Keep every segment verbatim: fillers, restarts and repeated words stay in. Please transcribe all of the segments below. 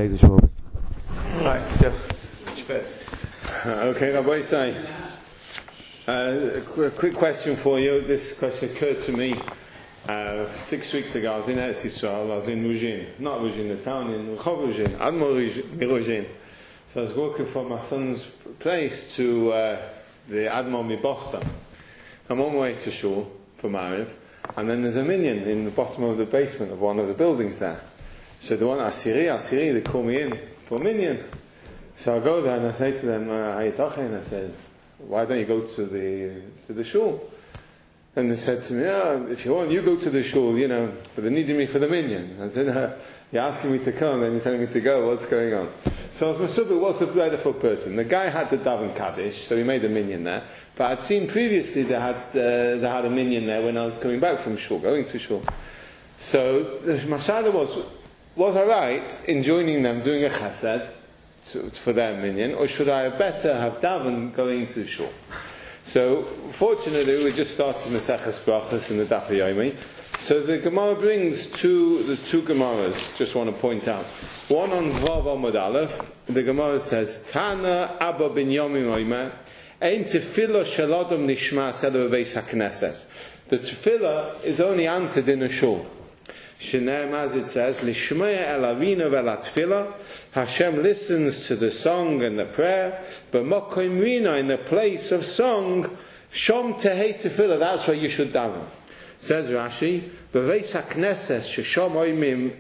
Laser Schwab. Right, let's go. Okay, Rabbi Say. Uh, a qu- quick question for you. This question occurred to me uh, six weeks ago. I was in Eretz Yisrael. I was in Ruzhin, not Ruzhin, the town in Rehov Ruzhin, Admor Ruzhin. So I was walking from my son's place to uh, the Admor Mibosta. I'm on my way to Shul for Mariv, and then there's a minyan in the bottom of the basement of one of the buildings there. So the one Asiri, Asiri, they call me in for minyan. So I go there and I say to them, uh, and I said, why don't you go to the to the shul? And they said to me, oh, if you want, you go to the shul, you know, but they needed me for the minyan. I said, uh, you're asking me to come, then you're telling me to go, what's going on? So I was Masubah was a beautiful person. The guy had the Daven Kaddish, so he made a minyan there. But I'd seen previously they had, uh, they had a minyan there when I was coming back from shul, going to shul. So the Mashada was, was I right in joining them, doing a chesed, To, for their minyan, or should I better have daven going to the shul? So, fortunately, we just started Maseches Brachos in the Daf Yomi. So the Gemara brings two. There's two Gemaras. Just want to point out. One on Vav Amud Aleph. The Gemara says, "Tana Abba bin Yomim Oimer, Ein Tefillah Shel Adam Nishmas Ela Bebeis HaKnesses." The tefillah is only answered in a shul. Shenem, as it says, Lishmaya el avina vel atfila. Hashem listens to the song and the prayer, but mokoim rina, in the place of song, shom tehei tefillah. That's where you should daven. Says Rashi, beveis hakneses sheshom oimim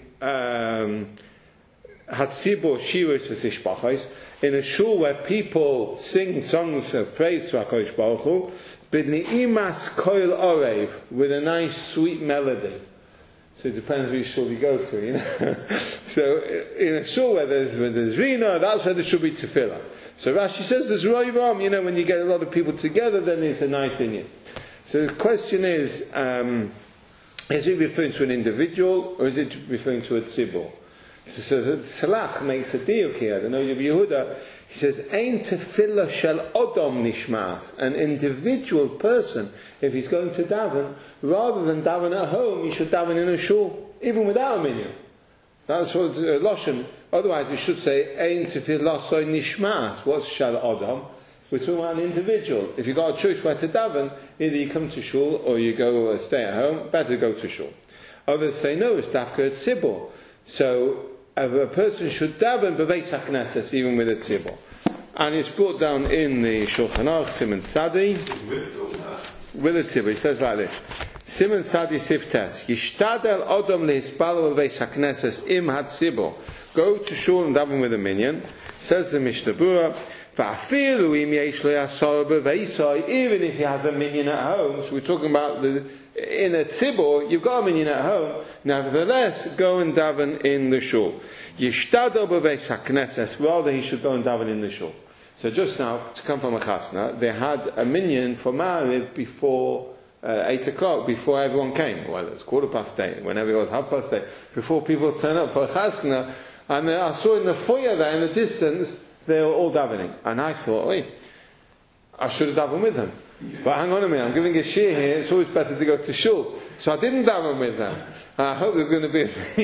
hatzibur shiros v'tishbachos. In a shul where people sing songs of praise to HaKadosh Baruch Hu, b'ni'imas koil orev, with a nice sweet melody. So it depends which shul you go to, you know. So in a shul where there's, where there's Rina, that's where there should be tefillah. So Rashi says there's Roivam, you know, when you get a lot of people together, then it's a nice inyan. So the question is, um, is it referring to an individual, or is it referring to a tzibur? So the Salach makes a deal here. The Noda Yehuda, he says, Ein tefillah shel odom nishmas. An individual person, if he's going to daven, rather than daven at home, he should daven in a shul, even without a minyan. That's what uh, Loshen. Otherwise, we should say, Ein tefillah so nishmas. What's shel odom? We're talking about an individual. If you've got a choice where to daven, either you come to shul or you go uh, stay at home. Better go to shul. Others say, no, it's dafka at tzibur. So a person should daven beveis haknesses, even with a tzibur. And it's brought down in the Shulchan Aruch, Simon Sadi, with a tzibur. He says like this: Simon Sadi Siftes, Yishtadel Odom lehispalo beveis haknesses im hatzibur. Go to shul and daven with a minyan. Says the Mishnah Berurah, Va'afilu im yesh lo yasor beveisai, even if he has a minyan at home. So we're talking about the in a tzibur, you've got a minyan at home. Nevertheless, go and daven in the shul. Yishtadel beveis haknesses. Rather, he should go and daven in the shul. So just now, to come from a chasna, they had a minyan for Mariv before uh, eight o'clock, before everyone came. Well, it's quarter past eight. Whenever it was half past eight, before people turn up for a chasna, and I saw in the foyer there in the distance, they were all davening, and I thought, wait, I should have davened with them. But hang on a minute, I'm giving a shir here, it's always better to go to shul. So I didn't daven with them. I hope there's going to be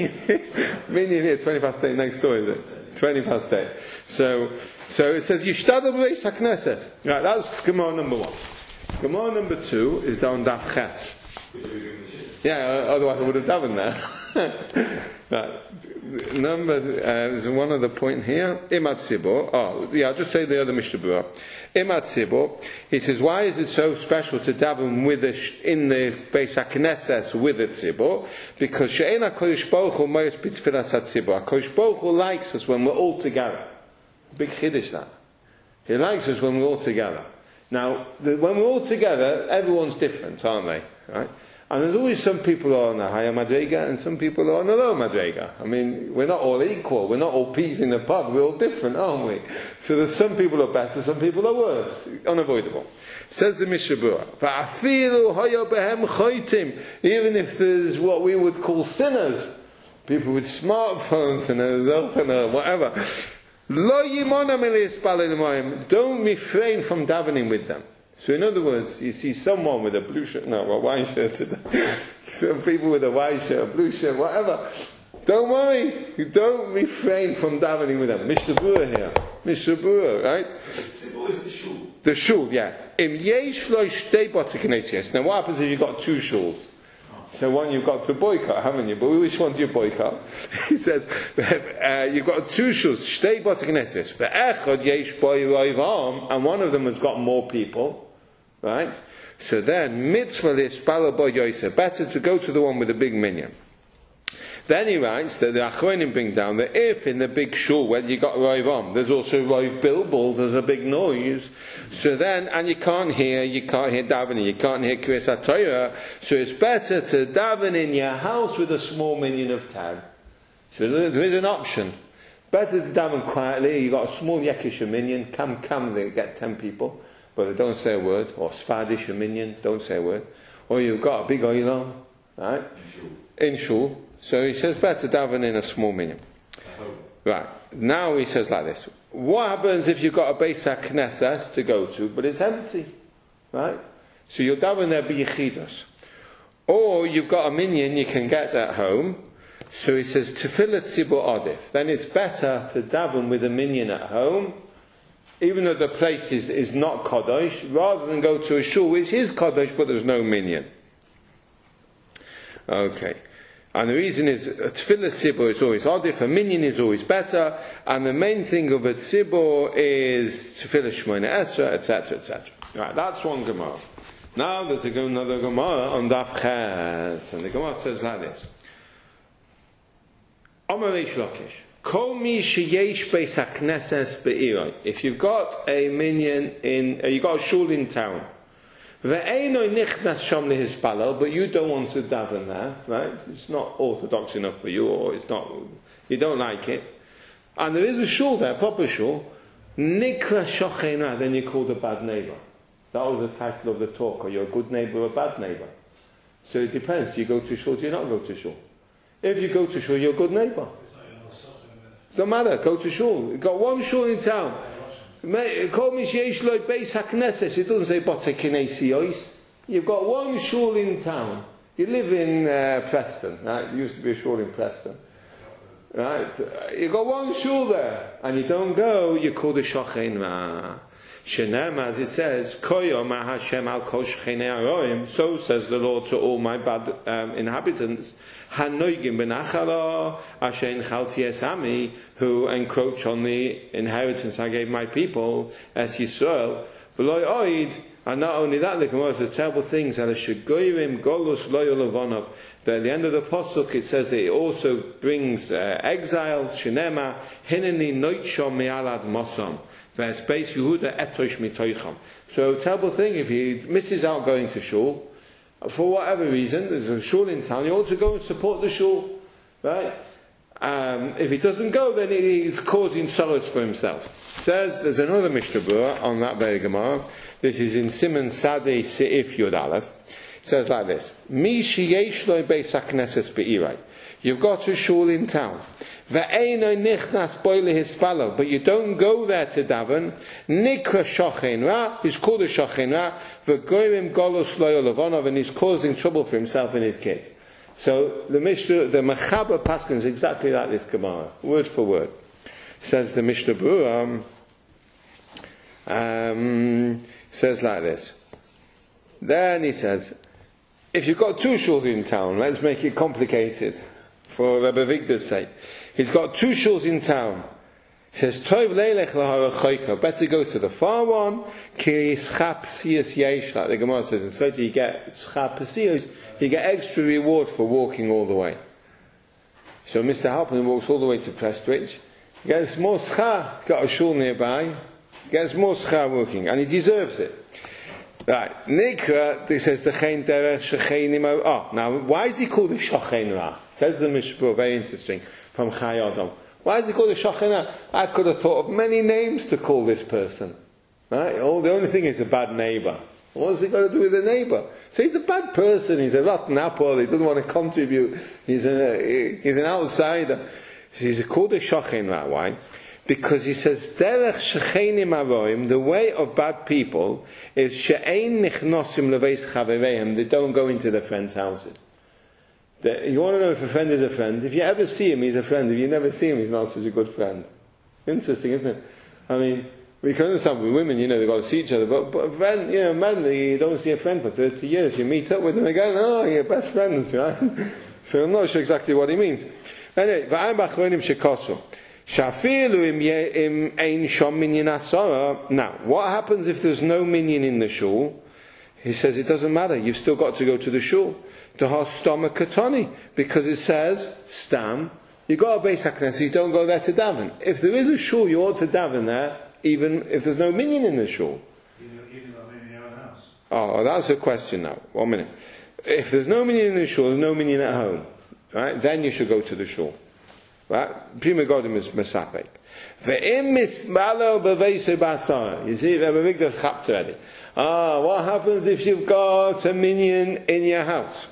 a minyan here, twenty past eight next door, is it? twenty past eight. So, so it says, Yishtadel beveis haknesses. Right, that's Gemara number one. Gemara number two is down Daf Ches. Yeah, otherwise I would have davened there. Right. Number, uh, there's one other point here. Imat Tzibur. Oh, yeah, I'll just say the other Mishnah Berurah. Imat Tzibur. He says, why is it so special to daven with a sh- in the Beis HaKnesses with a Tzibur? Because She'en HaKadosh Baruch Hu Moyes B'Tfilas HaTzibur. HaKadosh Baruch Hu likes us when we're all together. Big chiddush that. He likes us when we're all together. Now, the, when we're all together, everyone's different, aren't they? Right? And there's always some people who are on a higher madrega and some people who are on a lower madrega. I mean, we're not all equal. We're not all peas in the pod. We're all different, aren't we? So there's some people who are better, some people are worse. Unavoidable. Says the Mishnah Berurah, even if there's what we would call sinners, people with smartphones and a whatever, don't refrain from davening with them. So in other words, you see someone with a blue shirt, no, a white shirt today, some people with a white shirt, a blue shirt, whatever. Don't worry. You don't refrain from davening with them. Mister Brewer here. Mister Brewer, right? The shul. The shul, yeah. Im yesh lo shtei botei. Now what happens if you've got two shuls? So one you've got to boycott, haven't you? But which one do you boycott? He says, uh, you've got two shuls, shtei botei knesses. Ve'echad yesh boi roivam, and one of them has got more people, right? So then, mitzvah lispala bo yosef, better to go to the one with the big minyan. Then he writes that the Achronim bring down that if in the big shul where you got Roiv Om, there's also Roiv Bilbul, there's a big noise, so then, and you can't hear, you can't hear davening, you can't hear Kriyas HaTorah, so it's better to daven in your house with a small minyan of ten. So there is an option. Better to daven quietly, you got a small Yekish minyan, come, come, they get ten people, but they don't say a word, or Sfadish minyan, don't say a word, or you've got a big oilam, right? In shul. In shul. So he says better daven in a small minyan. Right. Now he says like this. What happens if you've got a Beis HaKnesses to go to, but it's empty? Right? So you'll daven there b'yichidos. Or you've got a minyan you can get at home. So he says tefillah tzibur adif. Then it's better to daven with a minyan at home, even though the place is, is not Kodesh, rather than go to a shul which is Kodesh but there's no minyan. Okay. And the reason is, a tefillah tzibur is always adif, a minyan is always better, and the main thing of a tzibur is tefillah shmona esra, et cetera, et cetera. Right, that's one Gemara. Now there's another Gemara on Daf Ches, and the Gemara says like this. Amar Reish Lakish, Kol mi sheyesh beis hakneses be'iroi. If you've got a minyan in, uh, you've got a shul in town, but you don't want to daven there, right? It's not orthodox enough for you, or it's not, you don't like it. And there is a shul there, proper shul, Nikra Shochena, then you're called a bad neighbor. That was the title of the talk. Are you a good neighbor or a bad neighbor? So it depends. Do you go to shul, do you not go to shul? If you go to shul, you're a good neighbor. Don't matter, go to shul. You've got one shul in town. Call me sheyesh lo beis hakneses. It doesn't say botei kinesios. You've got one shul in town. You live in uh, Preston, right? There used to be a shul in Preston, right? You've got one shul there, and you don't go. You're called a shochen ra. Shenem, as it says, Koyo ma Hashem al kol shechenei aroim. So says the Lord to all my bad um, inhabitants. Hanoigim benachala asher inchalti es ami, who encroach on the inheritance I gave my people, as Yisrael. V'loy oid, and not only that, the Gemara says terrible things. And shegoyim golus loy levonov. At the end of the pasuk, it says that it also brings uh, exile. Shenema hineni noitshom me'alad mosom. So terrible thing if he misses out going to shul for whatever reason. There's a shul in town. You ought to go and support the shul, right? Um, if he doesn't go, then he's causing sorrows for himself. It says there's another Mishnah Berurah on that very Gemara. This is in Siman Sadeh Seif Yud Aleph. It says like this: Mi sheyesh lo beis hakneses be'irai. You've got a shul in town. But you don't go there to daven. Nikra shochen ra, he's called a shochen ra. V'goyim golos loyo levonov, and he's causing trouble for himself and his kids. So the Mishnah, the Mechaber Paskin is exactly like this Gemara, word for word. Says the Mishnah Berurah, um, says like this. Then he says, if you've got two shuls in town, let's make it complicated for Rebbe Vigdor's sake. He's got two shuls in town. He says, Tov leilech laharachoyka. Better go to the far one. Ki schap siyas yesh, like the Gemara says. And so you get schap siyas, you get extra reward for walking all the way. So Mister Halpin walks all the way to Prestwich. He gets more schar. He's got a shul nearby. He gets more schar walking, and he deserves it. Right, Nikra, he says the Chen Derech Shechenim. Oh, now why is he called the Shochen Ra? Says the Mishpur, very interesting, from Chai Adam. Why is he called the Shochen Ra? I could have thought of many names to call this person. Right? Oh, the only thing is a bad neighbour. What's he got to do with a neighbour? So he's a bad person. He's a rotten apple. He doesn't want to contribute. He's a, he's an outsider. He's called a Shochen Ra. Why? Because he says, Derech shechenim aroim, the way of bad people is she'ein nichnosim leveis chavereim, they don't go into their friends' houses. that you want to know if a friend is a friend. If you ever see him, he's a friend. If you never see him, he's not such a good friend. Interesting, isn't it? I mean, we can understand with women, you know, they've got to see each other, but, but friend, you know, men, you don't see a friend for thirty years. You meet up with them again, oh, you're best friends, right? So I'm not sure exactly what he means. Anyway, now, what happens if there's no minyan in the shul? He says it doesn't matter, you've still got to go to the shul. To Hastama Katani, because it says, Stam, you got a Beis HaKnesses, you don't go there to daven. If there is a shul, you ought to daven there, even if there's no minyan in the shul. Even, even though in your own house. Oh, that's a question now. One minute. If there's no minyan in the shul, there's no minyan at home. Right? Then you should go to the shul. Right? Prima Godim is Mesapek. Ve'im mismalel b'veisei b'asara. You see, we have a big chapter already. Ah, what happens if you've got a minyan in your house?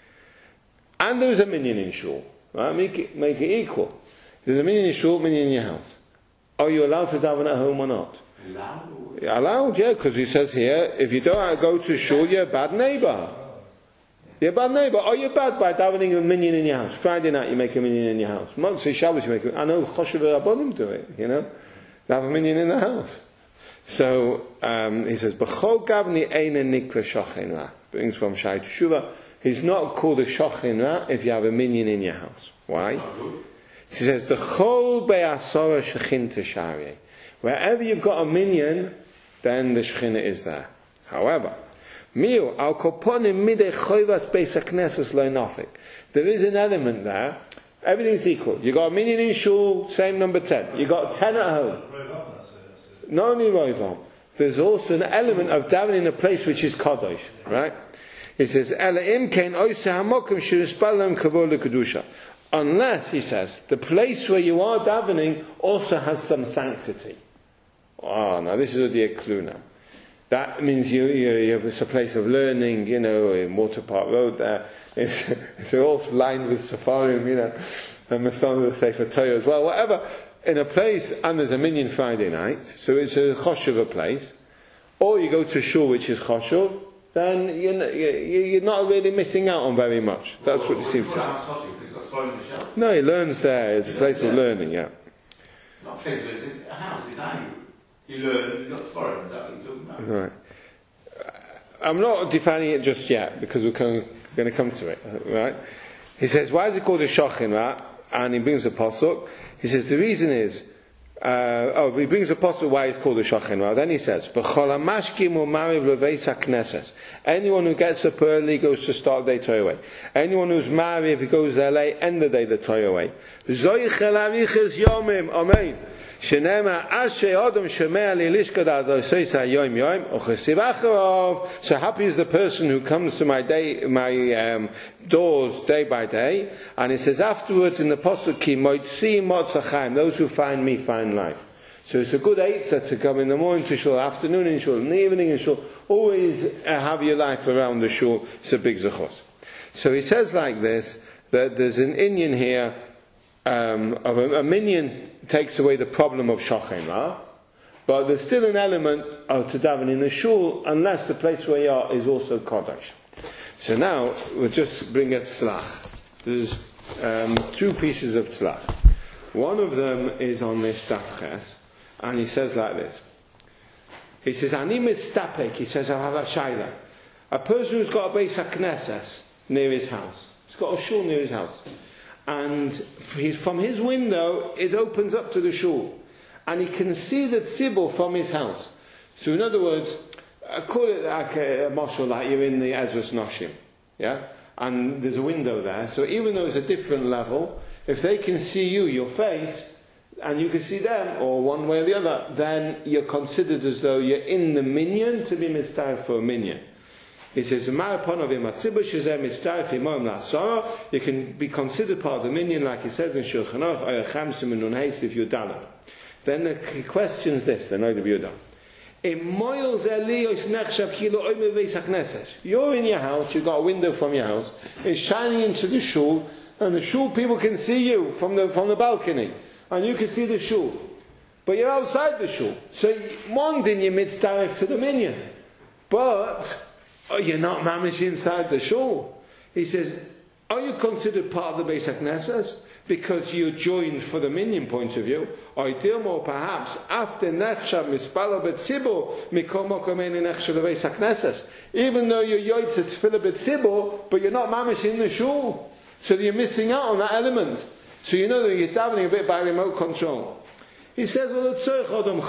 And there's a minyan in shul. Right? Make it, make it equal. There's a minyan in shul, minyan in your house. Are you allowed to daven at home or not? Allowed? Allowed, yeah, because he says here, if you don't go to shul, you're a bad neighbor. You're a bad neighbor. Are you bad by davening a minyan in your house? Friday night you make a minyan in your house. Motzei Shabbos you make a I know Choshev Rabbanim do it, you know. They have a minyan in the house. So, um, he says, B'chol gavni eine nikra shochin ra. Brings from Shai Teshuva. He's not called a shochin ra if you have a minyan in your house. Why? He says, the chol be'asora shechinta shari. Wherever you've got a minyan, then the shechina is there. However, miu al koponim midei choivas beis hakneses lo nafik. There is an element there. Everything's equal. You got a minyan in shul, same number ten. You got ten at home. Not only roivam. There's also an element of davening in a place which is kadosh, right? It says, "Elaim kein oise hamokim shirispalem kavod lekadusha." Unless, he says, the place where you are davening also has some sanctity. Oh, now this is a clue now. That means you, you, you it's a place of learning, you know, in Water Park Road there. It's, it's all lined with safarim, you know, and Masana the Sefer Torah as well, whatever. In a place, and there's a minyan Friday night, so it's a choshev a place, or you go to a shul which is choshev, then you're, you're not really missing out on very much. That's well, what it seems to say. No, he learns there. It's a place yeah. of learning, yeah. Not a place of learning, it's a house, it's angry. He learns, he's got Sforim, is that what you're talking about? Right. I'm not defining it just yet, because we're going to come to it, right? He says, why is it called a shochin, right? And he brings a pasuk. He says the reason is, uh, oh, he brings a pasuk why it's called a shochin. Well, then he says, anyone who gets up early goes to start the day Torah away. Anyone who's married, if he goes there late, end the day the Torah away. Amen. Shenema ashe adam shemea lilishkad adoseisa yom yom ochesivacharov. So happy is the person who comes to my day, my um, doors day by day. And it says afterwards in the pasuk ki moitzi motzachaim. Those who find me find life. So it's a good eitzah to come in the morning to shul, afternoon in shul, in the evening in shul. Always uh, have your life around the shul. It's a big zechus. So he says like this, that there's an inyan here um, of a, a minyan takes away the problem of shochin ra, but there's still an element of to daven in the shul unless the place where you are is also kodesh. So now we'll just bring it tzlach. There's um, two pieces of tzlach. One of them is on this stafches, and he says like this. He says, "Ani mitztapek." He says, "I have a shaila. A person who's got a Beis HaKnesses near his house. He's got a shul near his house." And he's, from his window, it opens up to the shul. And he can see the tzibur from his house. So in other words, I call it like a, a mashal, like you're in the Ezras Noshim. Yeah? And there's a window there. So even though it's a different level, if they can see you, your face, and you can see them, or one way or the other, then you're considered as though you're in the minyan to be mitzvah for a minyan. He says, you can be considered part of the minyan, like he says in Shulchan Aruch, if you're done. Then the question is this, the Noda B'Yehuda. You're in your house, you've got a window from your house, it's shining into the shul, and the shul people can see you from the, from the balcony, and you can see the shul. But you're outside the shul. So, one din you mitzvah to the minyan. But, oh, you're not mamish inside the shul. He says, Are you considered part of the Beis HaKnesses because you're joined for the minyan point of view? Or more perhaps after nechshav mispalo betzibur mikol makom ein nechshav Beis HaKnesses. Even though you're yoytze tefillah betzibur, but you're not mamish in the shul, so you're missing out on that element. So you know that you're davening a bit by remote control. He says, well, it's for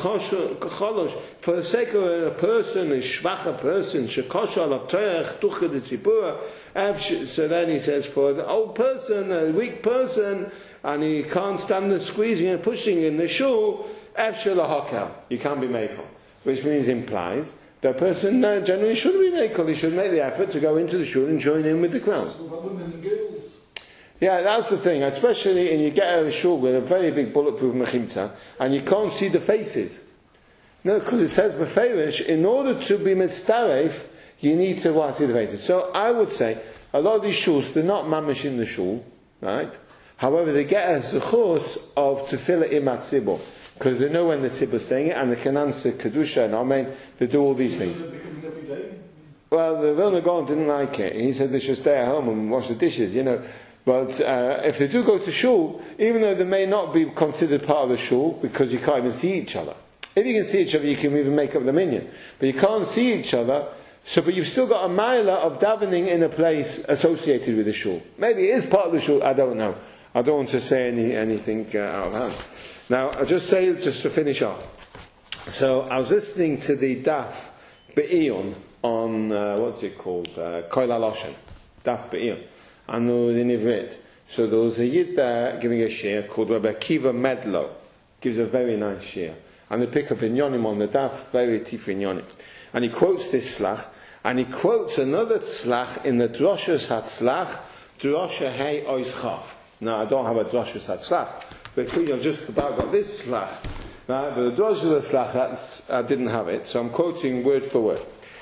the sake of a person, a shvacha person, so then he says, for the old person, a weak person, and he can't stand the squeezing and pushing in the shul, you can't be mekel, which means implies that a person generally should be mekel. He should make the effort to go into the shul and join in with the crowd. Yeah, that's the thing, especially when you get out of a shul with a very big bulletproof mechitza and you can't see the faces. No, because it says beferish, in order to be mitzdaref, you need to watch the faces. So I would say, a lot of these shuls, they're not mamish in the shul, right? However, they get a zechus of tefillah imat tzibur, because they know when the tzibur is saying it, and they can answer kedusha and amen, they do all these things. Well, the Vilna Gaon didn't like it. He said they should stay at home and wash the dishes, you know. But uh, if they do go to shul, even though they may not be considered part of the shul, because you can't even see each other. If you can see each other, you can even make up the minyan. But you can't see each other, so but you've still got a milah of davening in a place associated with the shul. Maybe it is part of the shul, I don't know. I don't want to say any, anything uh, out of hand. Now, I'll just say, just to finish off. So, I was listening to the Daf Be'iyun on, uh, what's it called? Uh, Koil HaLoshen. Daf Be'iyun. And there was in Ivrit. So there was a Yid there giving a shir called Rabbi Akiva Medlo. Gives a very nice shir. And they pick up in Yonim on the Daf, very tif in Yonim. And he quotes this slach, and he quotes another slach in the Droshes HaTzlach, Drosha Hei Ois Chaf. Now I don't have a Droshes HaTzlach, but I've just about got this slach. Now, but the Droshes HaTzlach, that's, I didn't have it, so I'm quoting word for word.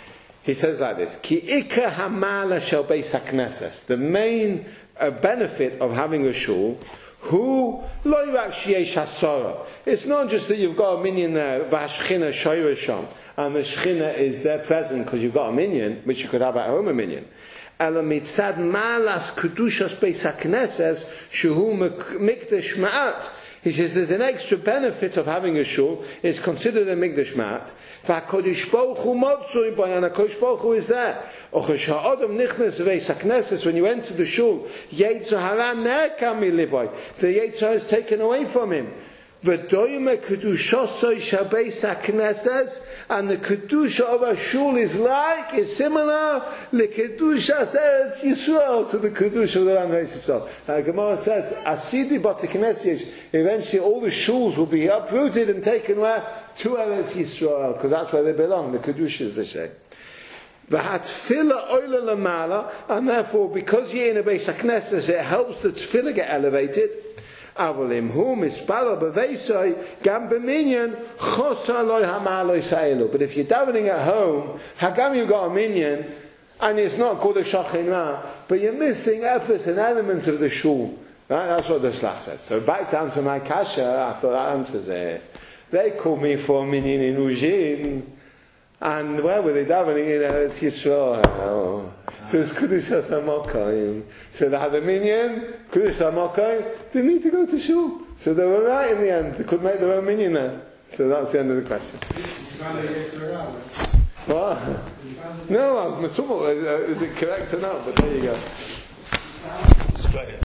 He says like this: Ki ikar hamala shel Beis HaKnesses. The main uh, benefit of having a shul, who lo rak sheyesh hasara. It's not just that you've got a minyan there, v'hashchina shoyresham, and the shchina is there present because you've got a minyan, which you could have at home a minyan. Ela mitzad malas kedushas Beis HaKnesses shehu mikdash ma'at. He says there's an extra benefit of having a shul. It's considered a mikdash ma'at. VaKodesh Baruch Hu Motzui by and HaKodesh Baruch Hu is there. Ochesh ha'adam nichnas Beis HaKnesses, when you enter the shul, Yetzer Hara ne'kam miliboy. The Yetzer Hara is taken away from him. V'doyme kedushosoi shabeis HaKnesses, and the kedusha of a shul is like, is similar, lekedushas Eretz Yisrael, to the kedusha of the land of Eretz Yisrael. Now the Gemara says, Asidi Bate Knesset, eventually all the shuls will be uprooted and taken where? To Eretz Yisrael, because that's where they belong, the kedusha is the same. V'hatfila oila lamala, and therefore, because you're in a Beis HaKnesses, it helps the tefillah get elevated. But if you're davening at home, hagam you got a minyan, and it's not called a shachinah, but you're missing efforts and elements of the shul. Right? That's what the slach says. So back to answer my kasha, I thought that answers it. They called me for a minyan in Ujin, and where were they davening in Eretz Yisrael? Oh. So it's Kedushas HaMokayim. So they had a minyan, Kedushas HaMokayim, they need to go to shul. So they were right in the end. They could make their own minyan there. So that's the end of the question. What? No, is it correct or not? But there you go.